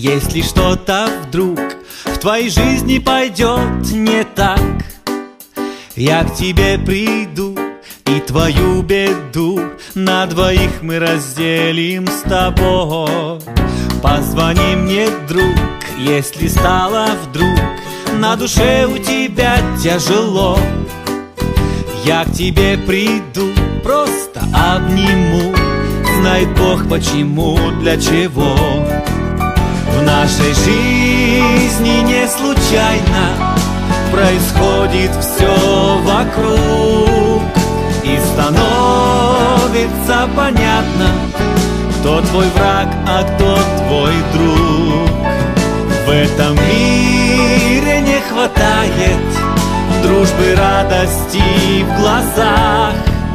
если что-то вдруг в твоей жизни пойдет не так, я к тебе приду и твою беду на двоих мы разделим с тобой. Позвони мне, друг, если стало вдруг на душе у тебя тяжело. Я к тебе приду, просто обниму, знает Бог почему, для чего. В нашей жизни не случайно происходит все вокруг, и становится понятно, кто твой враг, а кто твой друг. В этом мире не хватает дружбы, радости в глазах.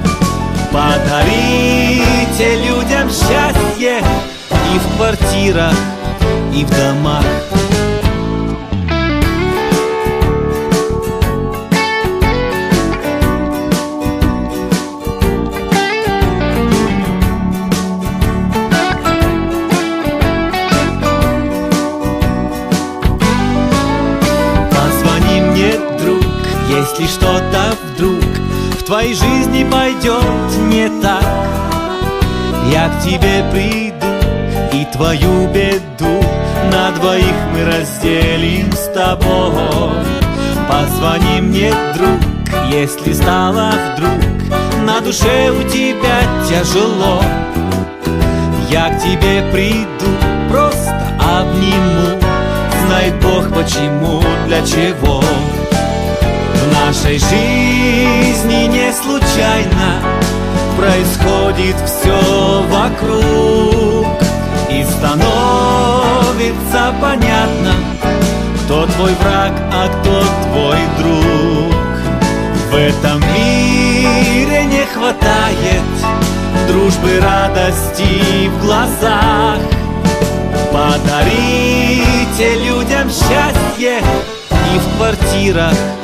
Подарите людям счастье и в квартирах, и в домах. Позвони мне, друг, если что-то вдруг в твоей жизни пойдет не так, я к тебе приду и твою беду на двоих мы разделим с тобой. Позвони мне, друг, если стало вдруг на душе у тебя тяжело. Я к тебе приду, просто обниму, знает Бог почему, для чего. В нашей жизни не случайно происходит все вокруг, и становится понятно, кто твой враг, а кто твой друг. В этом мире не хватает дружбы, радости в глазах. Подарите людям счастье и в квартирах,